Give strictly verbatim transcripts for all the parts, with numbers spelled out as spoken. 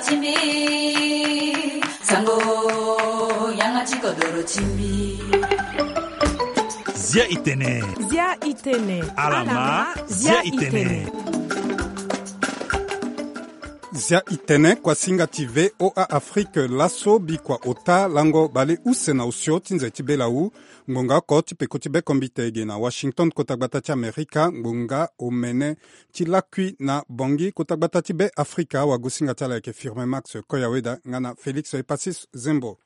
chimbi sango yanga chikodoro chimbi Zia itene Zia itene Alama Zia itene Zia itene kwa singa tive o a Afrique laso bi kwa ota lango bale use na usio tinze tibela u ngonga ko tipe kotibe kombitege na Washington kotagbata ti Amerika ngonga omene ti lakui na bongi kotagbata tibe Afrika wa gusinga tala ke firme Max Koyaweda ngana Felix Epasis Zembo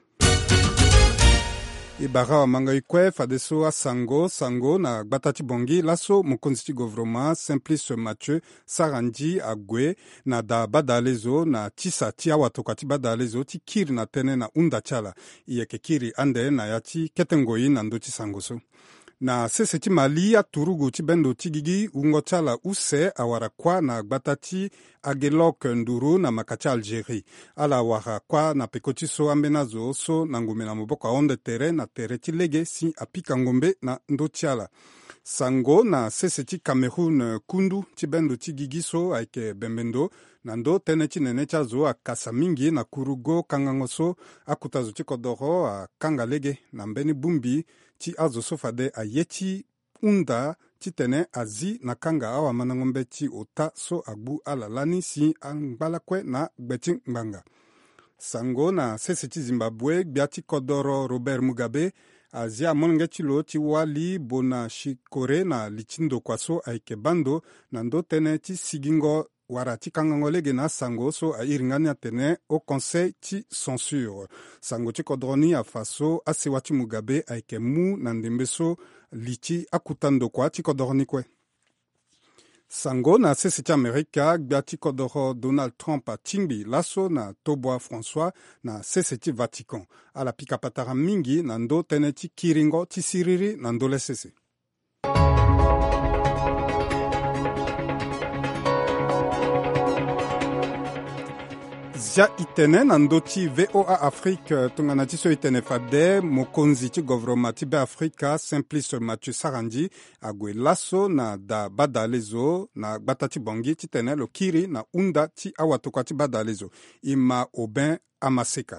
Ibara wa manga ikwe fadeso a sango sango na gbatati bongi laso mokonzi ti gouvernement Simplice Mathieu Sarandi agwe na da badalezo na tisa ti awatoka ti badalezo ti kiri na tene na unda tiala iyeke kiri ande na ya ti ketengoi na ndo ti sango so na sese ti mali aturugu ti bendo ti gigi ungo tiala use awara kwa na gbata ti agelok nduru na maka ti Algérie ala awara kwa na peko ti so ambeni zo so na ngumbi na moboko ahonde tere na tere ti lege si apika ngombe na ndö ti ala sango na sese ti Cameroun kundu ti bendo ti gigi so ayeke bembendo na ndö tënë ti nene ti azo akasa mingi na kurugo kangango so akuta zo ti kodro akanga lege na mbeni bungbi ti azo so fade aye ti hunda ti tene azi na kanga awamana ngombe ti ota so agbu ala lani si angbala kue na gbe ti ngbanga sango na sese ti Zimbabwe gbia ti kodro Robert Mugabe azi amolenge ti lo ti wali bona shikore na li ti ndokua so ayeke bando na ndö tënë ti sigingo wara ti kangango lege na sango so airi ngani atene au conseil ti censure sango ti kodro ni afa so asewa ti Mugabe ayeke mu na ndembe so li ti akuta ndokua ti kodro ni kue sango na sese ti Amerika gbia ti kodro Donald Trump atingbi laso na tobua François na sese ti Vatican ala pika patara mingi na ndö tënë ti kiringo ti siriri na ndö le sese Zia itene na ndö ti V O A Afrique tongana ti so e tene fade mokonzi ti gouvernement ti be Afrika Simplice Mathieu Sarandi ague laso na da badale zo na gbata ti bongi ti tene lo kiri na hunda ti awatoka ti badale zo e ma Aubin Amaseka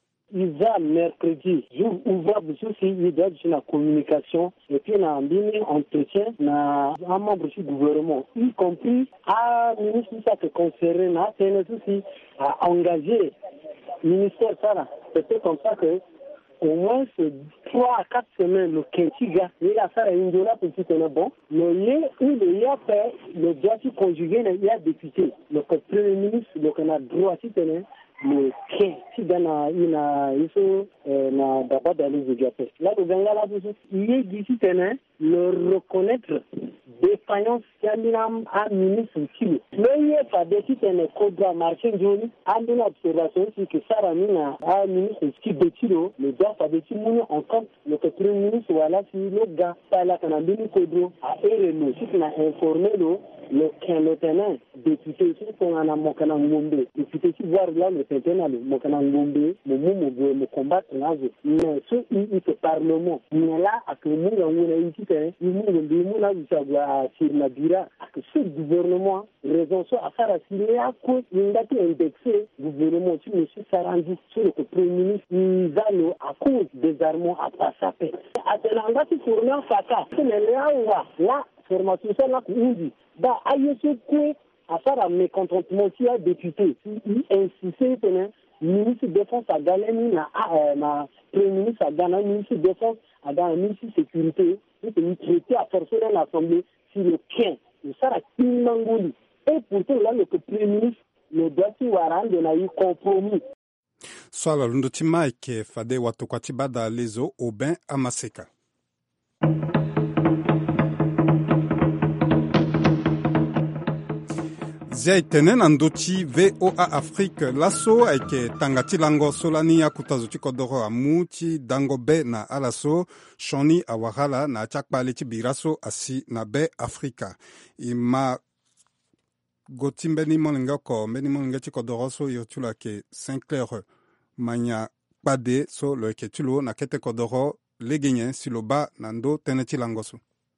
Isa mercredi, jour ouvrable sur la communication et puis on a un entretien na un membre du gouvernement, y compris à ministre qui concerne na T N S aussi à engager ministère ça c'est comme ça que au moins trois à quatre semaines le Kenchiga il a ça une dollar pour tout le bon le lien où le lien fait le droit conjugué il y a député le premier ministre le qu'on a droit si tenait le quai si dans ina iso na d'abord d'aller au Japon là le ganga là il est d'ici tenait le reconnaître défaillance yaminam a ministre qui mais il est pas de si tenait code marché jaune a une observation c'est que ça ramina a ministre qui détiro le doit pas de si mon en compte le premier ministre voilà si le gars ça là qu'on a mis code a erreur si on a informé le le lieutenant député si on a mokana ngombe député si voir là le lieutenant le mokana ngombe le momo go le combattre là mais ce il ce parlement mais là à que nous on a ici c'est nous nous nous là ça doit sur la bira que ce gouvernement raison so à faire assurer à cause il a été indexé gouvernement tu monsieur Sarandi sur le premier ministre il va le à cause des armes à passer à tenanga tu tourner en fata c'est là là formation ça là dit bah aïe ce que à faire un mécontentement qui a député il insistait tenait ministre de défense à Galeni na na premier ministre à Ghana ministre de défense à Ghana ministre de sécurité et il traité à forcer dans l'assemblée sur le quai de ça la Kimangoli et pourtant là le premier ministre le doit y avoir de na eu compromis swala lundo ti Mike fade watoka ti bada lezo Aubin Amaseka Zia itene na ndö ti V O A Afrique laso ayeke tanga ti lango so lani akuta zo ti kodro amu ti dango be na ala so shoni awara la na ti akpale ti bira so asi na be Afrika e ma go ti mbeni molenge oko mbeni molenge ti kodro so iri ti lo ayeke Sinclair manya kpade so lo yeke ti lo na kete kodro lege nyen si lo ba na ndö tënë ti lango so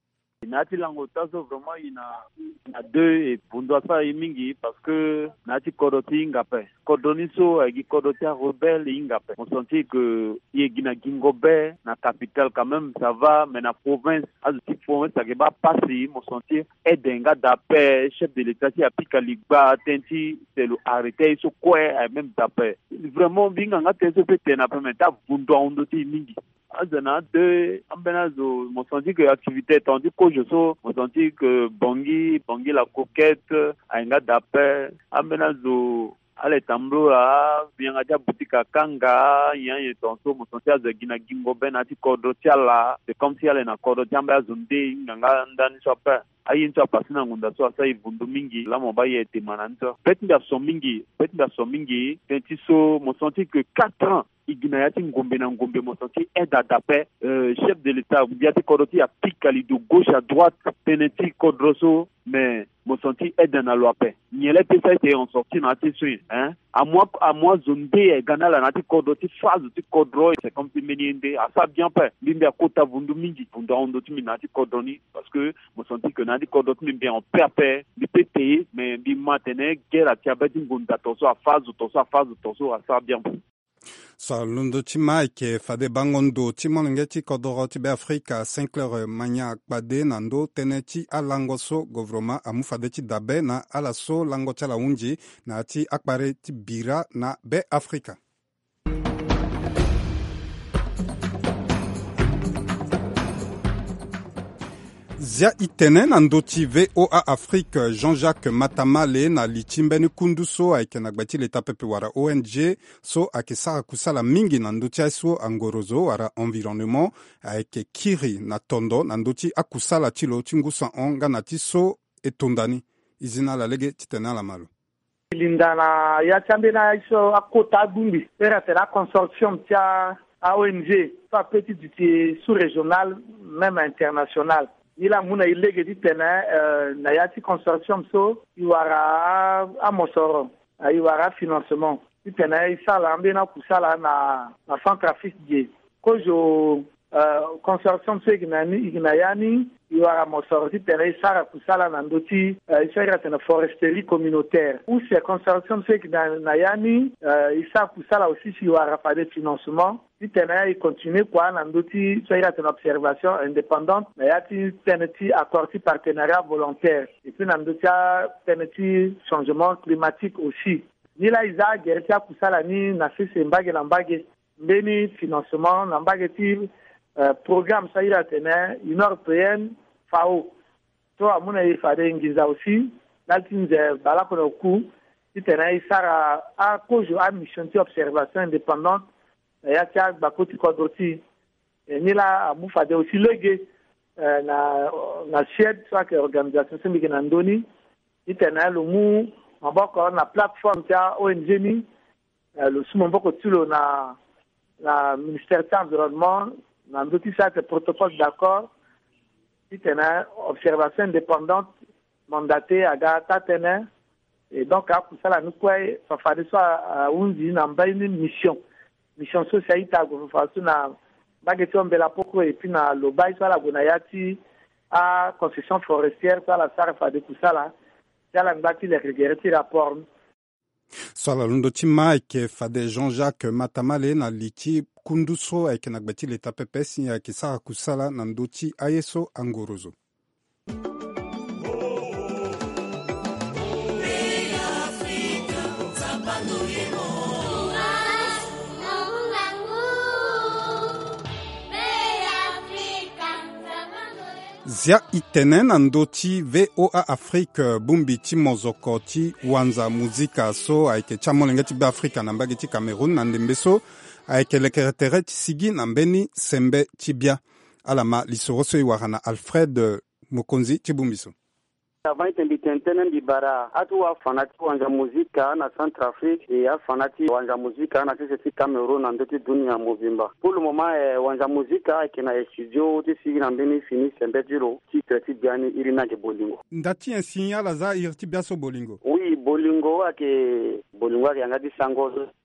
Nati lango taso vraiment ina na deux et bundwa sa mingi parce que nati kodoti ngape. Kodoniso agi kodoti rebelle ngape. On sentit que yegina gingobe na capitale quand même ça va mais na province azuti province ça va passer mon sentir edenga d'appel chef de l'état qui applique ligba tenti c'est le arrêté so quoi même d'appel. Vraiment binga ngate so pete na permettre bundwa ondoti mingi. Azana de ambenazo mon senti que activité tandis que je so mon senti que Bongi Bongi la coquette ainga d'appel ambenazo ale tambura bien aja boutique kanga yan ye tonso mon senti azo gina gingo benati kodo tiala c'est comme si ale na kodo tiamba zunde nganga ndani sopa ayi nto pasina ngunda so asa ivundu mingi la moba ye temananto petinda so mingi petinda so mingi tenti so mon senti que quatre ans Ignayati Ngombe na Ngombe Mosonti aide à taper euh, chef de l'État Biati Kodoti a piqué de gauche à droite Peneti Kodroso mais Mosonti aide na loi paix Niele pesa été en sorti na tissu hein à moi à moi zone B Ghana la nati Kodoti phase ti Kodro c'est comme si meninde à ça bien paix limbe kota vundu mingi vunda ondoti minati Kodoni parce que Mosonti que nati Kodoti bien en paix de payer mais bi matene guerre à Tiabati Ngunda toso à phase toso à phase toso à ça bien So lundo chima ke fade bangondo timonengeti kodoro tibe Afrika Sinclair manya bade nando teneti alangoso govroma amu fade ti dabe na alaso lango chala unji na ti akbare ti bira na be Afrika. Zia itene na ndoti V O A Afrique Jean-Jacques Matamale na lichimbeni kunduso aike na gbati leta pepe wara O N G so ake sara kusala mingi na ndoti aiso angorozo wara environnement aike kiri na tondo na ndoti akusala chilo chingusa onga na tiso etondani izina la lege titena la malo. Lindana ya chambena aiso akota dumbi pera tera consortium tia A O N G fa petit du sous-régional même international. Ila muna ilege di tena uh, na yati consortium so iwara a mosoro iwara financement di tena isala ambena kusala na na centrafrique die kojo uh, consortium so ignani ignayani iwara mosoro di tena isara kusala na ndoti uh, isara tena foresterie communautaire ou c'est consortium so ignayani uh, isa kusala aussi iwara pas de financement. Il continue quoi nandoti ça ira une observation indépendante mais yati teneti accord partenariat volontaire et puis nandoti teneti changement climatique aussi ni la isa gertia kusala ni na fisi mbage na mbage mbeni financement na mbage ti uh, programme ça ira tena une européenne F A O to amuna ifade ngiza aussi daltinze bala kono ku tena isara a kojo a mission ti observation indépendante ya tia bakoti kodoti nila amufa de aussi lege na na shed soit que organisation semi na ndoni itena lo mu maboko na plateforme tia O N G ni le sumo mboko tulo na na ministère de l'environnement na ndoti ça c'est protocole d'accord itena observation indépendante mandatée à gata tena et donc à pour ça la nous quoi ça fait soit unzi na mbaini mission mission sociale ta go façon na bageti ombela poko et puis na lo bai soit la gonayati a concession forestière soit la sarfa de kusala yala ngati le regereti rapport Sala lundo chima ke fade Jean-Jacques Matamale na liti kunduso eke na gbati leta pepesi ya kisara kusala na ndoti ayeso angorozo. Zia itene na ndoti V O A Afrique bumbi ti mozoko ti wanza muzika so aike chamolenge ti be Afrika na mbage ti Cameroun na ndembe so aike lekeretere ti sigi na mbeni sembe ti bia alama lisoro so iwara na Alfred Mokonzi ti bumbi so. Avant itendi tentene ndi bara atu wa fanati wanja muzika na Centrafrique et ya fanati wanja muzika na sisi Cameroun na ndoti dunia muvimba. Pour le moment eh, wanja muzika kina studio ti sigi na mbeni fini sembe jiro ti treti biani irina ke bolingo. Ndati un signal za irti biaso bolingo. Oui, bolingo ake bolingo ake ngati sango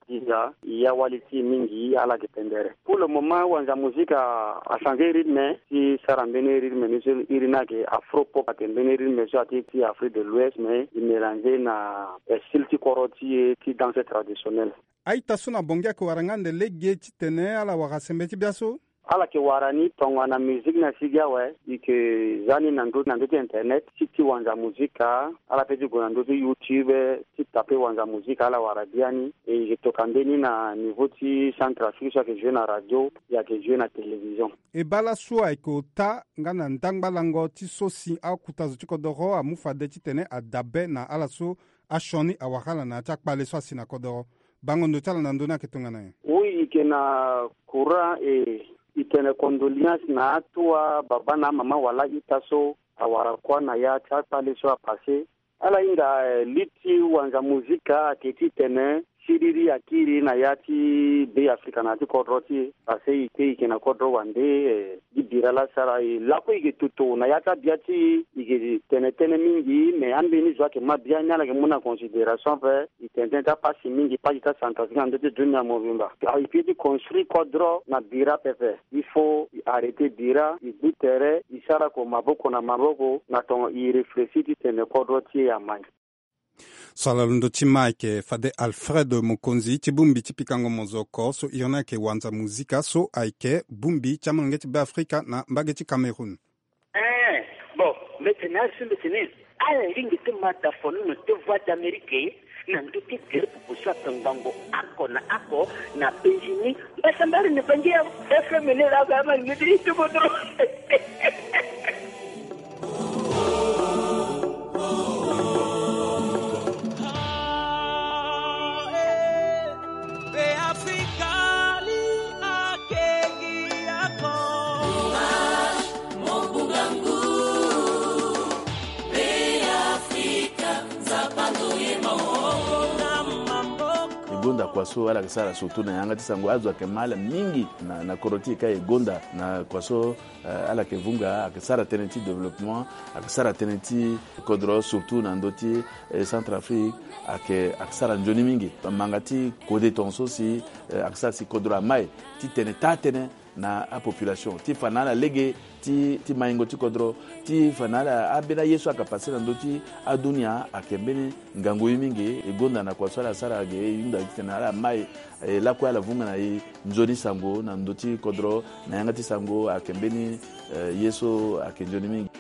Dinga ya waliti mingi ala kipendere. Pour le moment wanja muzika a changé rythme si sarambene rythme monsieur irina ke afro pop atembene rythme so ati Afrique de l'Ouest mais il mélange na style ti koroti et ti danse traditionnelle. Aita suna bongia ko warangande lege ti tene ala wakasembe ti biaso ala ke warani tonga na musique na siga we ike zani na ndo na ndo internet siti wanja muzika ala pedi go na ndo YouTube ti tape wanja muzika ala waradiani e je tokandeni na niveau ti Centrafrique so ke jouer na radio ya ke jouer na télévision e bala suwa ko ta ngana ndangbalango ti sosi a kutazo ti kodoro amufa de ti tene adabe na ala so ashoni awakala na chakpale so asina kodoro bango ndo tala na ndona ketongana oui ike na courant e itene condoléance na atua baba na mama wala itaso awara kwa na ya chapale so apase ala inga eh, liti wanja muzika aketi tene siriri akiri na yati be Afrika na ti kodroti ase ike ike na kodro wande eh, dibira la sara e lako ike tuto na yata biati ike tene tene mingi me ambeni zwa ke mabia nyala ke muna considération pe itente ta pasi mingi pasi ta Centrafrique ndete dunia movimba a ipiti construit kodro na bira pepe il faut arrêter bira ibutere isara ko maboko na maboko na ton i réfléchir tene kodroti ya mai Salalundo Chimaike fade Alfred Mokonzi Chibumbi Chipikango Mozoko so irona ke wanza muzika so aike Bumbi Chamanget be Afrika na Mbageti Cameroun. Eh bon maintenant sur le tennis à la ligne de mataphone no te voix d'Amérique na nduki kile kuswa tambango ako na ako na pejini basambari ne pangia F M ne la kama ngidi tu bodro gonda kwaso ala kisara surtout na yanga tisango azo akemala mingi na na koroti kai gonda na kwaso uh, ala kevunga akisara tenenti développement akisara tenenti kodro surtout na ndoti eh, Centrafrique ake akisara njoni mingi mangati kode tonso si uh, akisara si kodro mai ti tene tatene na a population ti fanala lege ti ti maingo ti kodro ti fanala abena yesu akapase na ndoti adunia akembeni ngango mingi egonda na kwa swala sara ge yunda tinala mai e, la kwa la vunga na i njoni sango na ndoti kodro na yanga ti sango akembeni e, yesu akenjoni mingi.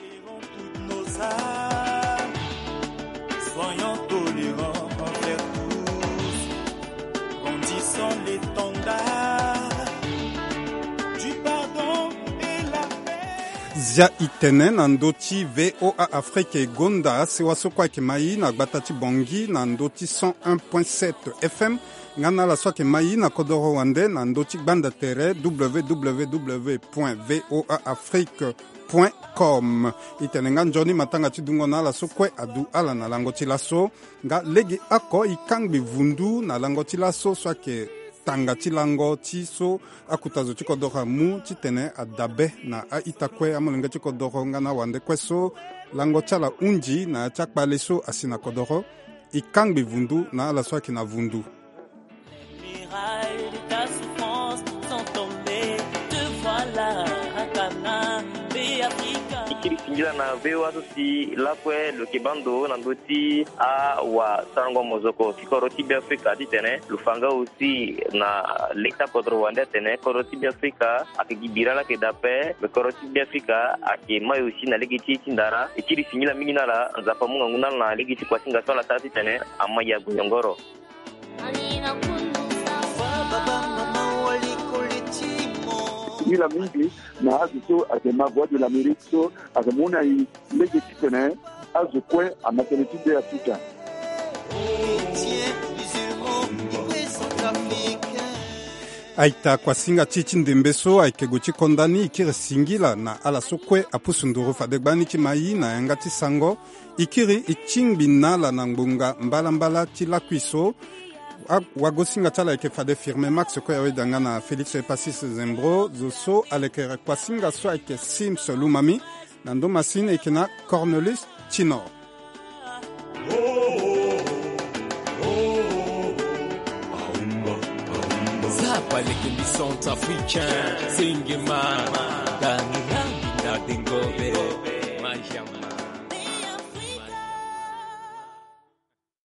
Soyons tolérants envers tous, grandissons l'étendard du pardon et la paix. Zia itene na ndoti V O A Afrique Gonda sewa sokwa ke mai na gbatati bongi na ndoti cent un point sept F M ngana la soke mai na kodoro wande na ndoti banda tere w w w point voa afrique point com itene nga njoni matanga tidungo na la sokwe adu ala na langoti laso nga legi ako ikangbi vundu na langoti laso swake tanga tilango tiso akutazo chikodora mu titene adabe na a itakwe amulenga chikodoro ngana wande kweso lango chala unji na chakpaleso asina kodoro ikangbi vundu na ala swaki na vundu. Ikirisingira na vewa sosi lakwe lokibando na ndoti a wa sarango mozoko kikoroti bi Afrika ditene lufanga aussi na leta kodro wande tene koroti bi Afrika akigibira la kedape be koroti bi Afrika ake mai aussi na legiti tindara ikirisingira mingina la nzapa munga nguna na legiti kwa singa sola tati tene amaya guyongoro. La mingi na azuto akema voix de l'Amérique so akamona i legitime azukwe a maternité de Afrika. Aita kwa singa chichi ndembeso aikegochi kondani ikiri singila na ala sokwe apusunduru fadegbani chimai na yangati sango ikiri ichingbi nala na ngbunga mbala mbala tilakwiso wagosinga chala eke fade firme max ko yawe danga na Felix Pasis Zembro zoso aleke kwasinga so eke Sims Lumami na ndo masine eke na Cornelis Chino. Hapa les sont africains, Singema, Dani